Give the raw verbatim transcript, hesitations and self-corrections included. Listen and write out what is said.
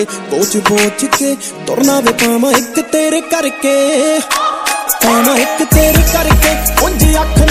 ਬੋਝ ਬੋਝ ਕੇ ਤੁਰਨਾ ਵੇ ਪਾਵਾਂ ਇੱਕ ਤੇਰੇ ਕਰਕੇ, ਪਾਵਾਂ ਇੱਕ ਤੇਰੇ ਕਰਕੇ। ਉਂਝ ਅੱਖ